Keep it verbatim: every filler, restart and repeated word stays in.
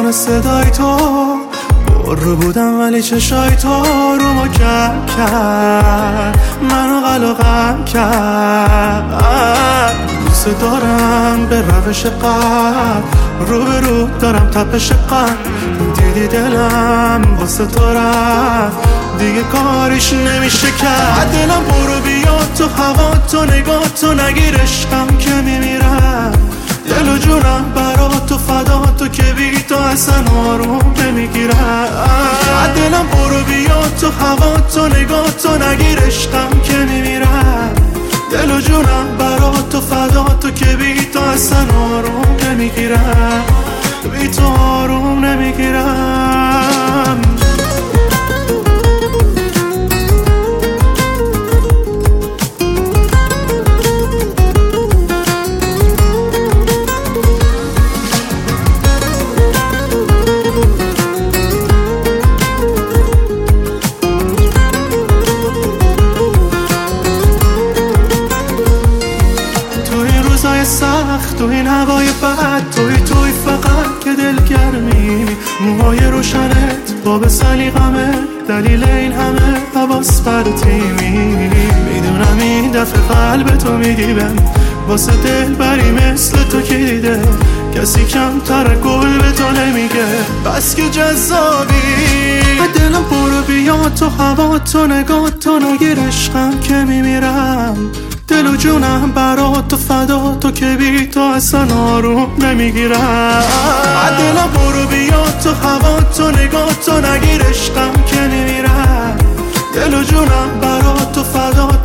همه صدای تو، برو بودم ولی چشای تو رو ما کم کرد، منو قلقم کرد. دوست دارم به روش قلب، رو به رو دارم تپش قلب، دیدی دلم واسه تو رفت، دیگه کارش نمیشه کرد. دلم برو بیا تو هوا تو نگاه تو، نگیر عشقم که میمیرم، دل و جونم برا تو فدا تو، که بی تو اصلا آروم نمیگیرم. دلم برو بیا تو هوا تو نگاه تو، نگیر عشقم که میمیرم، دل و جونم برا تو فدا تو، که بی تو اصلا آروم نمیگیرم، بی تو آروم نمیگیرم. سخت تو این هوای بد، توی توی فقط که دلگرمی، موهای روشنت باب سلیقمه، دلیل این همه حواس پرتیمی. میدونم این دفعه قلب تو میگیبم، واسه دل بری مثل تو که دیده کسی کمتر گل به تو نمیگه، بس که جذابی. دلم برو بیا تو هوا تو نگاه تو، نگیر عشقم که میمیرم، دل و جونم برا تو فدا تو، که بی تو اصلا آروم نمیگیرم. دلم برو بیا تو هوا تو نگاه تو، نگیر عشقم که میمیرم، دل و جونم برا تو فدا